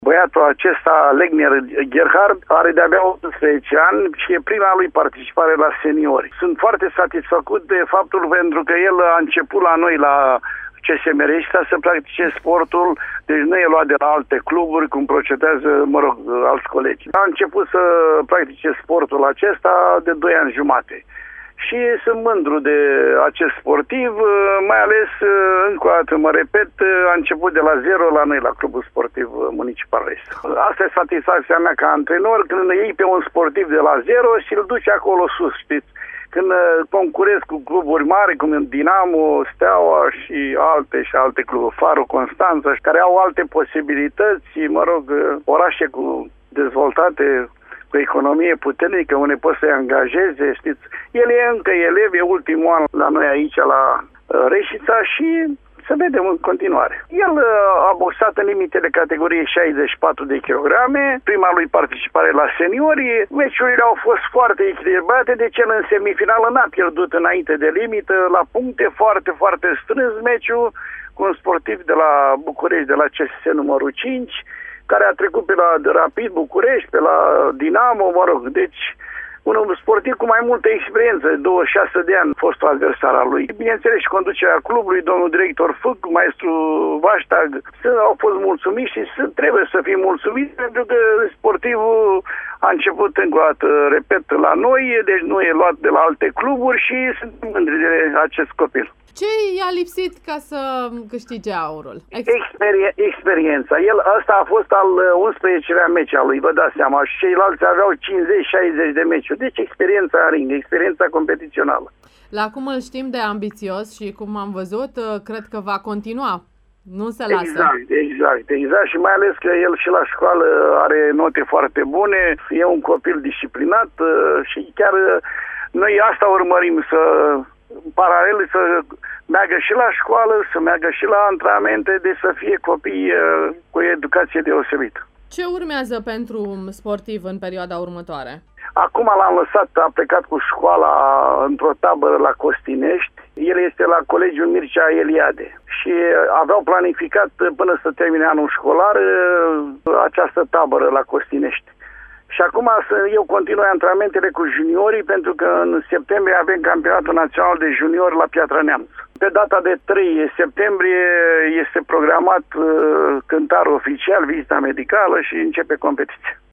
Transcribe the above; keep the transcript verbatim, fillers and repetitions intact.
Băiatul acesta, Legner Gerhard, are de-abia optsprezece ani și e prima lui participare la seniori. Sunt foarte satisfăcut de faptul pentru că el a început la noi la C S M R să practice sportul, deci nu e luat de la alte cluburi, cum procedează, mă rog, alți colegi. A început să practice sportul acesta de doi ani jumate. Și sunt mândru de acest sportiv, mai ales, încă o dată mă repet, a început de la zero la noi, la Clubul Sportiv Municipal Est. Asta e satisfacția mea ca antrenor, când iei pe un sportiv de la zero și îl duci acolo sus, știți? Când concurez cu cluburi mari, cum Dinamo, Steaua și alte și alte cluburi, Farul, Constanța, care au alte posibilități, mă rog, orașe cu dezvoltate, cu economie puternică, unde poți să-i angajeze, știți. El e încă elev, e ultimul an la noi aici, la uh, Reșița și să vedem în continuare. El uh, a boxat în limitele categoriei șaizeci și patru de kilograme, prima lui participare la seniori, meciurile au fost foarte echilibrate, deci el în semifinală n-a pierdut înainte de limită, la puncte foarte, foarte strâns meciul, cu un sportiv de la București, de la C S S numărul cinci, care a trecut pe la Rapid București, pe la Dinamo, mă rog, deci un sportiv cu mai multă experiență, douăzeci și șase de ani, fostul adversar al lui. Bineînțeles și conducerea clubului, domnul director Fâc, maestru Vaștag, au fost mulțumiți și trebuie să fim mulțumiți pentru că sportivul a început încă o dată, repet, la noi, deci nu e luat de la alte cluburi și sunt mândri de acest copil. Ce i-a lipsit ca să câștige aurul? Experie- experiența. El, ăsta a fost al unsprezecelea meci al lui, vă dați seama, și ceilalți aveau cincizeci șaizeci de meciuri. Deci experiența în ring, experiența competițională. La cum îl știm de ambițios și cum am văzut, cred că va continua. Nu se lasă. Exact, exact, exact. Și mai ales că el și la școală are note foarte bune, e un copil disciplinat și chiar noi asta urmărim, să în paralel să meargă și la școală, să meargă și la antrenamente, de să fie copii cu educație deosebită. Ce urmează pentru un sportiv în perioada următoare? Acum l-am lăsat, a plecat cu școala într-o tabără la Costinești. El este la Colegiul Mircea Eliade și aveau planificat până să termine anul școlar această tabără la Costinești. Și acum eu continui antrenamentele cu juniorii pentru că în septembrie avem campionatul național de juniori la Piatra Neamț. Pe data de trei septembrie este programat cântarul oficial, vizita medicală și începe competiția.